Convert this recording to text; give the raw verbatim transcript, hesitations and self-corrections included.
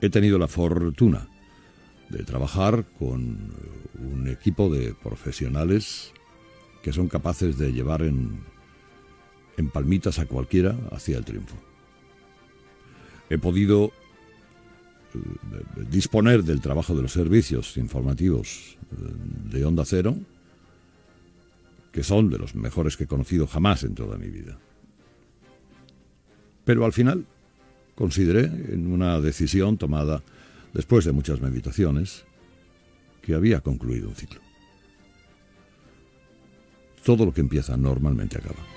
He tenido la fortuna de trabajar con un equipo de profesionales que son capaces de llevar en, en palmitas a cualquiera hacia el triunfo. He podido eh, disponer del trabajo de los servicios informativos de Onda Cero, que son de los mejores que he conocido jamás en toda mi vida. Pero al final consideré, en una decisión tomada después de muchas meditaciones, que había concluido un ciclo. Todo lo que empieza normalmente acaba.